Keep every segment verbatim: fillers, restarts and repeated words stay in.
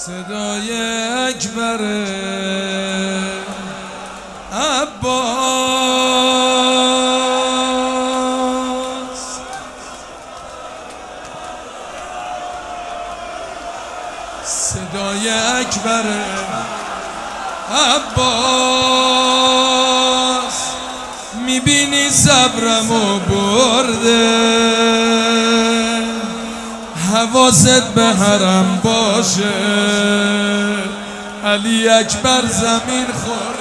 صدای اکبر عباس، صدای اکبر عباس، میبینی صبرمو برده، حواست به حرم باشه، علی اکبر زمین خورد.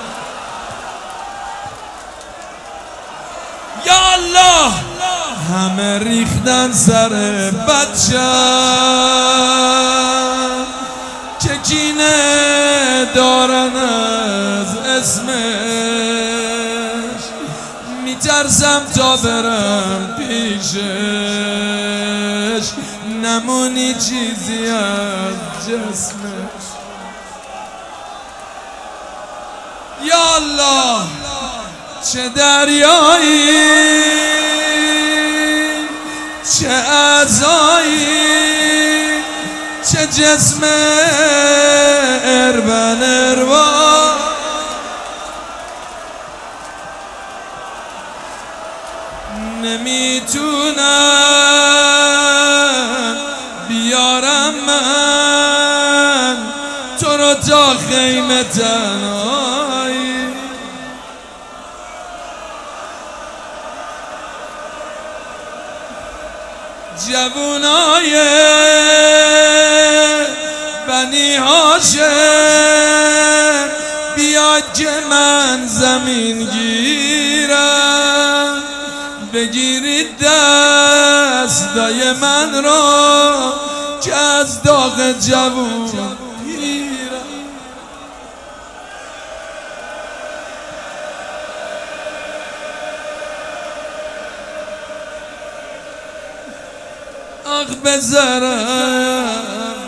یا الله، همه ریختن سر بچم که کینه دارن از اسمش، میترسم تا برم پیشش نمونی چیزی از جسمش. یا الله، چه دریایی، چه اعضایی، چه جسم اربن اروا، نمیتونم بیارم من تو رو تا خیمه تنهایی. جوونای بنی هاشم بیاد که من زمین گیرم، بگیرید دستای من را که از داغ جوون گیرم. آخ بذارم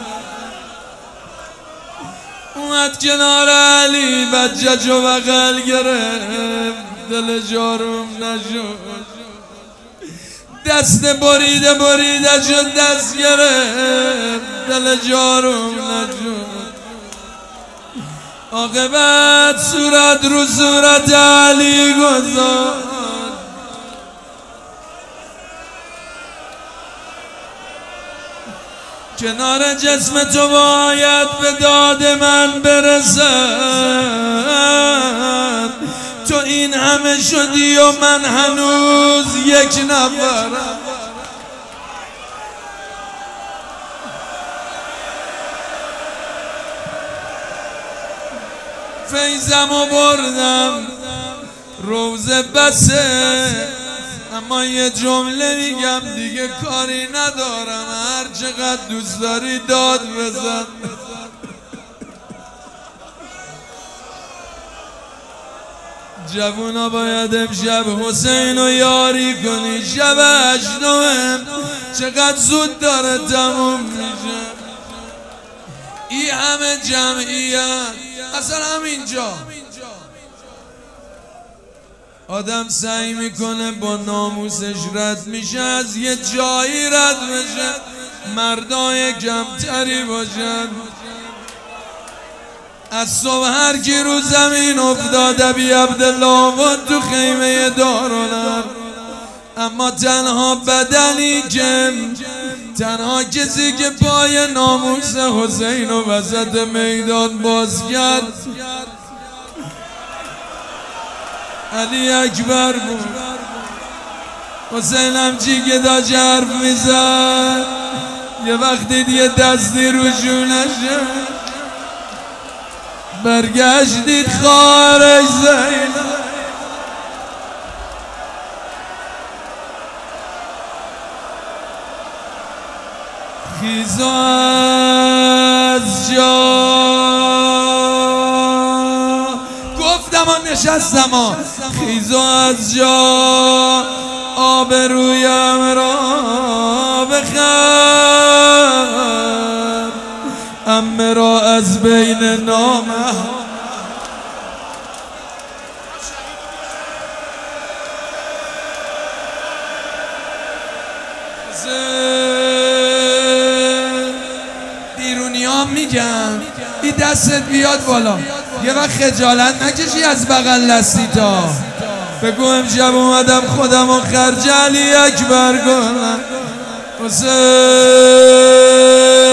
اومد کنار علی، بجج و بغل گرفت، دل جاروم نشد، دست بریده بریده شد، دست گرفت، دل جاروم نشد. عاقبت صورت رو صورت علی گذاشت، کنار جسم تو باید به داد من برسد، تو این همه شدی و من هنوز یک نفرم. فیضمو بردم روزه بسه، اما یه جمله میگم دیگه کاری ندارم، هر چقدر دوست داری داد بزن. جوونا باید امشب حسین رو یاری کنی، شب هشتم چقدر زود داره تموم میشه. این همه جمعیت، اصلا همینجا آدم سعی میکنه با ناموسش رد میشه، از یه جایی رد بشه، مردای کمتری باشن. از صبح هر کی رو زمین افتاد ابی عبدالله آورد تو خیمه دارالارقم، اما تنها بدنی که تنها کسی که پای ناموس حسین و وسط میدان باز کرد علی اکبر بود. حسین همچی که داشت حرف میزد، یه وقتی دیگه دستی رو جونش برگشتید خارج زینب. خیزا از جا گفتم و نشستم و خیزا از جا آبرویم را بخر، عمه را از بین نامه دارم میگم این دستت بیاد بالا، یه وقت خجالت نکشی از بغل لستی تا بگو امشب اومدم خودم و خرج علی اکبر کنم. حسین